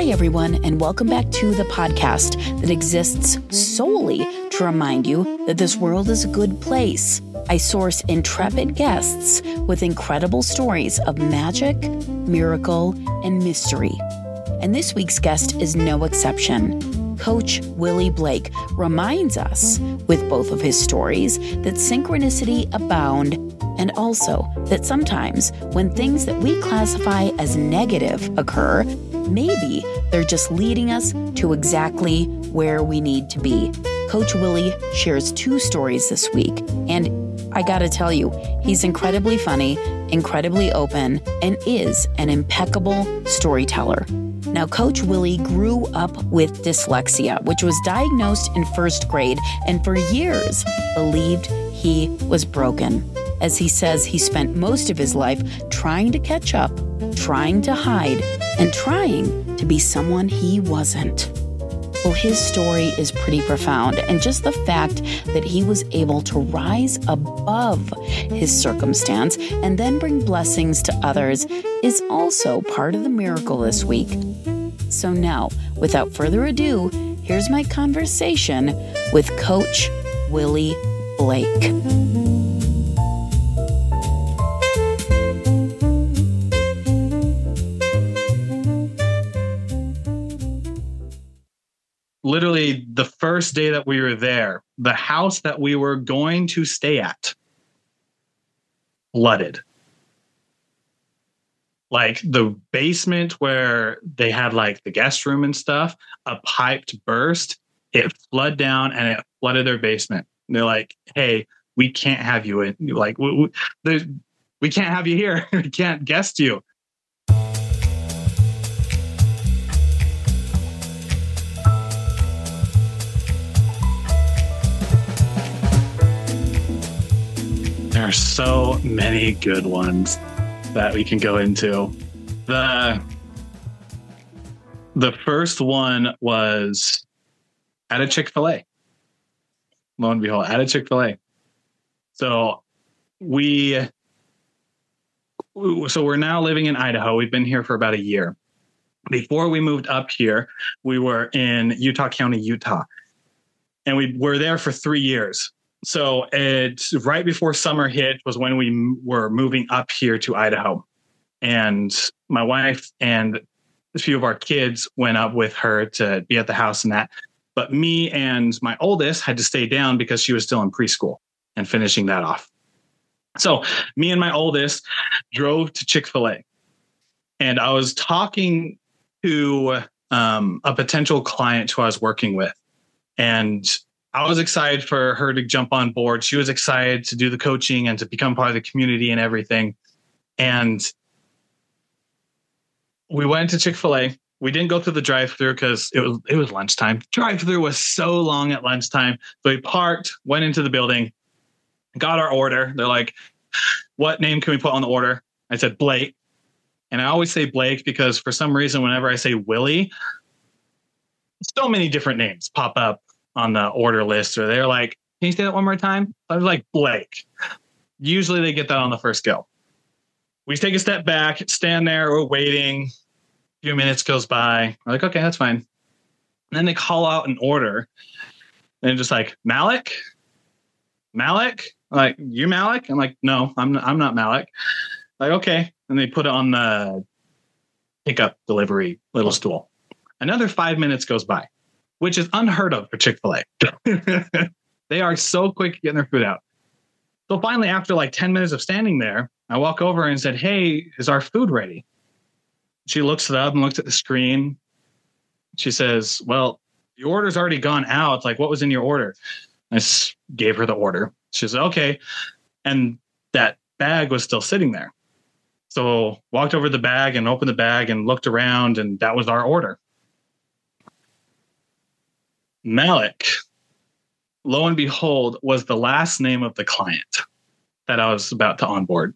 everyone, and welcome back to the podcast that exists solely to remind you that this world is a good place. I source intrepid guests with incredible stories of magic, miracle, and mystery. And this week's guest is no exception. Coach Willie Blake reminds us, with both of his stories, that synchronicity abound, and also that sometimes when things that we classify as negative occur, maybe they're just leading us to exactly where we need to be. Coach Willie shares 2 stories this week, and I gotta tell you, he's incredibly funny, incredibly open, and is an impeccable storyteller. Now, Coach Willie grew up with dyslexia, which was diagnosed in 1st grade, and for years believed he was broken. As he says, he spent most of his life trying to catch up, trying to hide, and trying to be someone he wasn't. Well, his story is pretty profound, and just the fact that he was able to rise above his circumstance and then bring blessings to others is also part of the miracle this week. So now, without further ado, here's my conversation with Coach Willie Blake. Literally the first day that we were there, the house that we were going to stay at flooded. Like the basement where they had like the guest room and stuff, a pipe burst, it flooded down and it flooded their basement. And they're like, hey, we can't have you in. Like, we can't have you here. We can't guest you. There are so many good ones that we can go into. The first one was at a Chick-fil-A. Lo and behold, at a Chick-fil-A. So we're now living in Idaho. We've been here for about a year. Before we moved up here, we were in Utah County, Utah. And we were there for 3 years. So it's right before summer hit was when we were moving up here to Idaho. And my wife and a few of our kids went up with her to be at the house and that. But me and my oldest had to stay down because she was still in preschool and finishing that off. So me and my oldest drove to Chick-fil-A. And I was talking to a potential client who I was working with. And I was excited for her to jump on board. She was excited to do the coaching and to become part of the community and everything. And we went to Chick-fil-A. We didn't go through the drive-thru because it was lunchtime. Drive-thru was so long at lunchtime. So we parked, went into the building, got our order. They're like, what name can we put on the order? I said Blake. And I always say Blake because for some reason, whenever I say Willie, so many different names pop up on the order list, or they're like, can you say that one more time? I was like, Blake. Usually they get that on the first go. We take a step back, stand there, we're waiting. A few minutes goes by. We're like, okay, that's fine. And then they call out an order. And just like, Malik? Malik? I'm like, you Malik? I'm like, no, I'm not Malik. Like, okay. And they put it on the pickup delivery little stool. Another 5 minutes goes by, which is unheard of for Chick-fil-A. They are so quick getting their food out. So finally, after like 10 minutes of standing there, I walk over and said, hey, is our food ready? She looks it up and looks at the screen. She says, well, your order's already gone out. Like, what was in your order? I gave her the order. She said, okay. And that bag was still sitting there. So walked over the bag and opened the bag and looked around, and that was our order. Malik, lo and behold, was the last name of the client that I was about to onboard.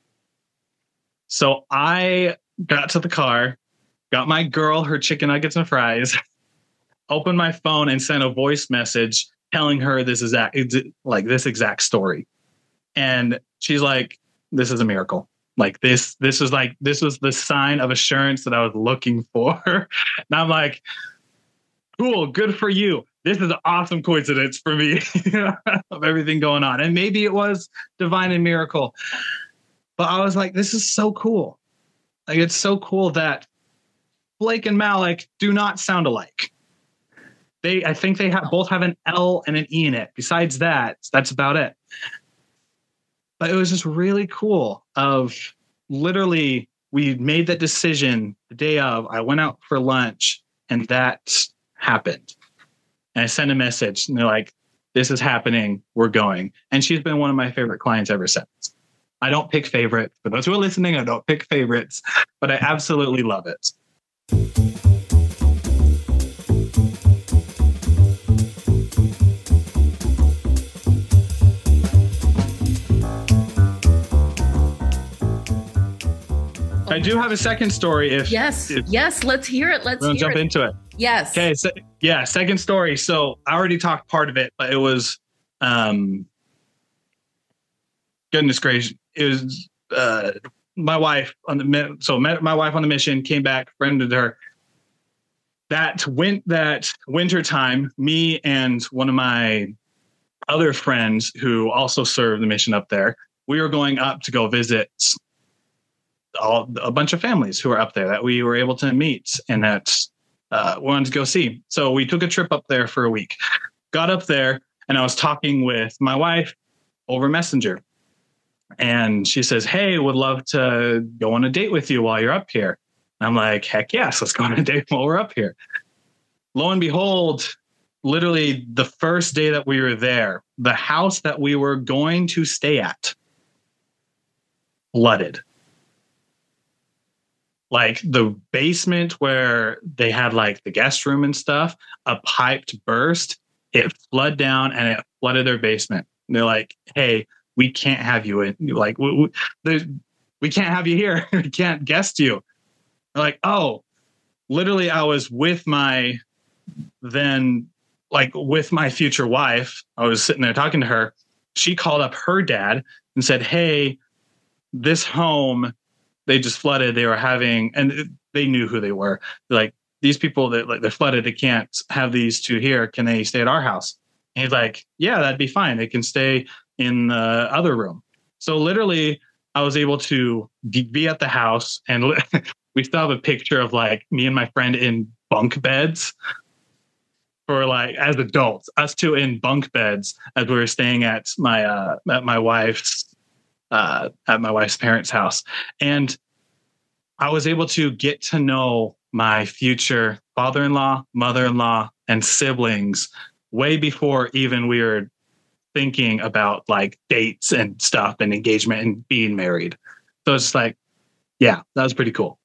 So I got to the car, got my girl her chicken nuggets and fries, opened my phone and sent a voice message telling her this exact story. And she's like, this is a miracle. Like this was the sign of assurance that I was looking for. And I'm like, cool, good for you. This is an awesome coincidence for me of everything going on. And maybe it was divine and miracle. But I was like, this is so cool. Like, it's so cool that Blake and Malik do not sound alike. I think they both have an L and an E in it. Besides that, that's about it. But it was just really cool of literally, we made that decision the day of. I went out for lunch and that happened. And I sent a message and they're like, this is happening. We're going. And she's been one of my favorite clients ever since. I don't pick favorites. For those who are listening, I don't pick favorites, but I absolutely love it. I do have a second story. Yes, let's hear it. Let's jump into it. Yes. Okay. So, second story. So I already talked part of it, but it was, goodness gracious, it was my wife on the met my wife on the mission, came back, friended her. That winter time, me and one of my other friends who also served the mission up there, we were going up to go visit a bunch of families who are up there that we were able to meet and that wanted to go see. So we took a trip up there for a week, got up there, and I was talking with my wife over Messenger. And she says, hey, would love to go on a date with you while you're up here. And I'm like, heck yes, let's go on a date while we're up here. Lo and behold, literally the first day that we were there, the house that we were going to stay at flooded. Like the basement where they had like the guest room and stuff, a pipe burst, it flooded down and it flooded their basement. And they're like, hey, we can't have you in. Like, we can't have you here. We can't guest you. They're like, oh, literally I was with my future wife. I was sitting there talking to her. She called up her dad and said, hey, this home, they just flooded. They were having, and they knew who they were. They're like, these people that they're flooded, they can't have these two here. Can they stay at our house? And he's like, yeah, that'd be fine. They can stay in the other room. So literally I was able to be at the house, and we still have a picture of like me and my friend in bunk beds for like, as adults, us two in bunk beds as we were staying at my wife's parents' house. And I was able to get to know my future father-in-law, mother-in-law, and siblings way before even we were thinking about like dates and stuff and engagement and being married. So it's like, yeah, that was pretty cool.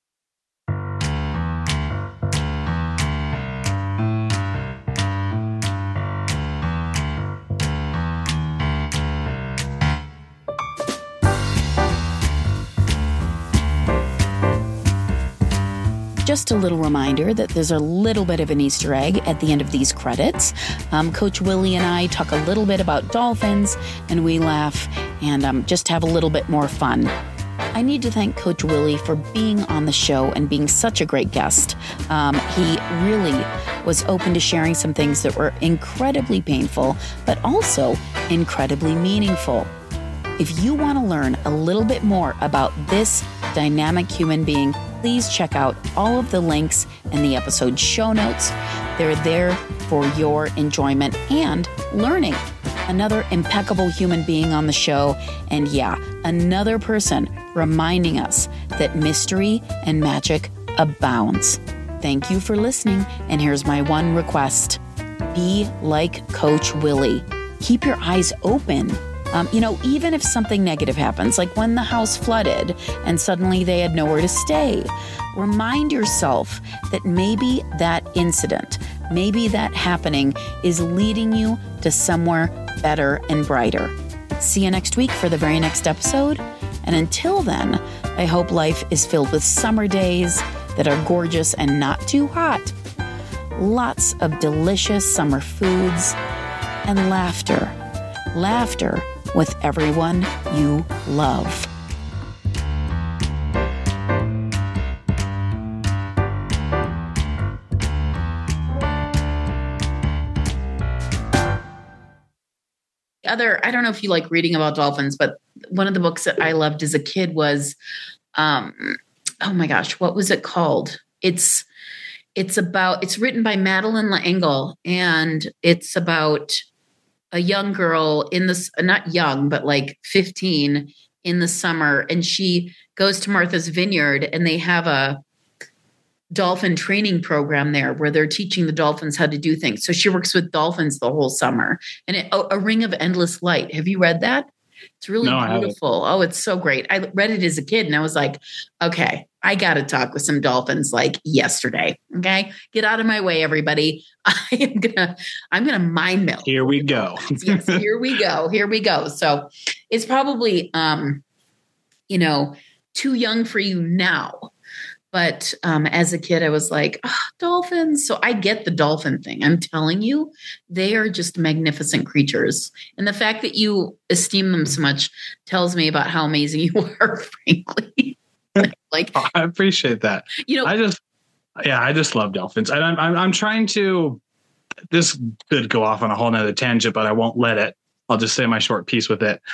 Just a little reminder that there's a little bit of an Easter egg at the end of these credits. Coach Willie and I talk a little bit about dolphins, and we laugh and just have a little bit more fun. I need to thank Coach Willie for being on the show and being such a great guest. He really was open to sharing some things that were incredibly painful, but also incredibly meaningful. If you want to learn a little bit more about this dynamic human being, please check out all of the links in the episode show notes. They're there for your enjoyment and learning. Another impeccable human being on the show, and another person reminding us that mystery and magic abounds. Thank you for listening, and here's my one request. Be like Coach Willie. Keep your eyes open. Even if something negative happens, like when the house flooded and suddenly they had nowhere to stay, remind yourself that maybe that incident, maybe that happening is leading you to somewhere better and brighter. See you next week for the very next episode. And until then, I hope life is filled with summer days that are gorgeous and not too hot. Lots of delicious summer foods and laughter. Laughter with everyone you love. other, I don't know if you like reading about dolphins, but one of the books that I loved as a kid was, oh my gosh, what was it called? It's written by Madeline L'Engle, and it's about a young girl in this, not young, but like 15 in the summer. And she goes to Martha's Vineyard, and they have a dolphin training program there where they're teaching the dolphins how to do things. So she works with dolphins the whole summer. And A Ring of Endless Light. Have you read that? It's really beautiful. Oh, it's so great. I read it as a kid and I was like, okay, I got to talk with some dolphins like yesterday. Okay. Get out of my way, everybody. I'm going to mind meld. Here we go. Yes. Here we go. Here we go. So it's probably, too young for you now. But as a kid, I was like, dolphins. So I get the dolphin thing. I'm telling you, they are just magnificent creatures. And the fact that you esteem them so much tells me about how amazing you are, frankly. Like, I appreciate that. I just love dolphins. I'm trying to, this could go off on a whole nother tangent, but I won't let it. I'll just say my short piece with it.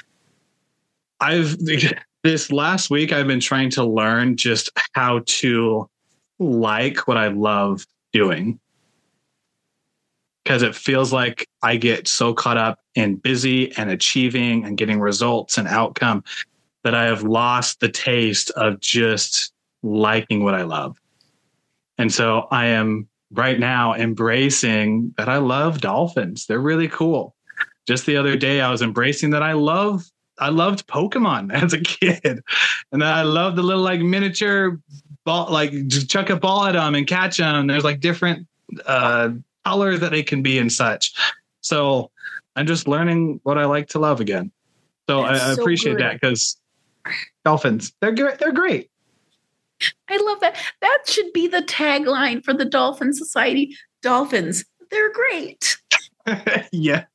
This last week, I've been trying to learn just how to like what I love doing. Because it feels like I get so caught up in busy and achieving and getting results and outcome that I have lost the taste of just liking what I love. And so I am right now embracing that I love dolphins. They're really cool. Just the other day, I was embracing that I loved Pokemon as a kid, and I love the little like miniature ball, like just chuck a ball at them and catch them. There's like different colors that they can be and such. So I'm just learning what I like to love again. So I appreciate that, because dolphins, they're great. They're great. I love that. That should be the tagline for the Dolphin Society. Dolphins, they're great. Yeah.